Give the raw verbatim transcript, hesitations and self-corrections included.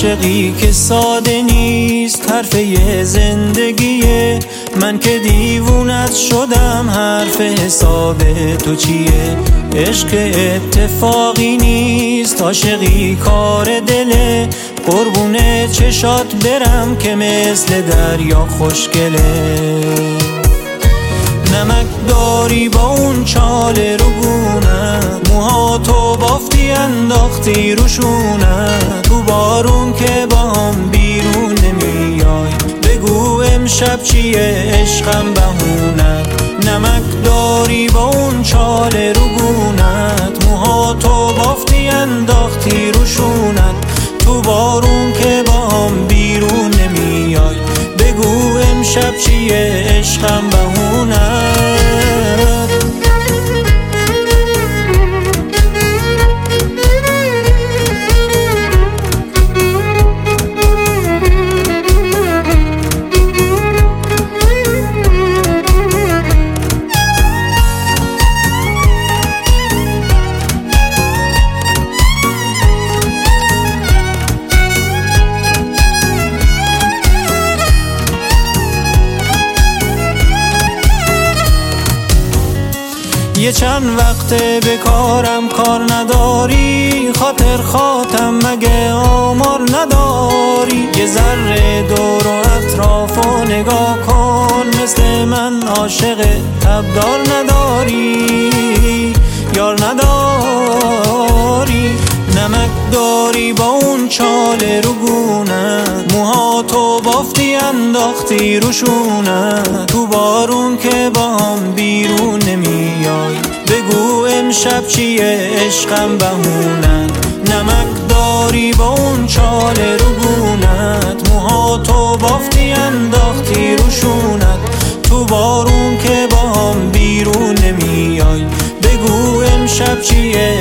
عاشقی که ساده نیست، حرفه زندگیه. من که دیوونت شدم، حرف حساب تو چیه؟ عشق اتفاقی نیست، عاشقی کار دله. قربون چشات برم که مثل دریا خوشگله. نمک داری با اون چاله رو گونت، موهاتو بافتی انداختی روشونت. تو بارون که با هم بیرون نمیای، بگو امشب چیه عشقم بهونت. نمک داری با اون چاله رو گونت، موهاتو بافتی انداختی روشونت. تو بارون که با هم بیرون نمیای، بگو امشب چیه عشقم بهونت. یه چند وقته به کارم کار نداری، خاطر خاطم مگه آمار نداری؟ یه ذره دور و اطرافو نگاه کن، مثل من عاشق تبدار نداری، یار نداری. نمک داری با اون چاله رو گونت، موهاتو بافتی انداختی روشونت. تو بارون که با هم بیرون نمیای، بگو امشب چیه عشقم بهونت. نمک داری با اون چاله رو گونت، موهاتو بافتی انداختی روشونت. تو بارون که با هم بیرون نمیای، بگو امشب چیه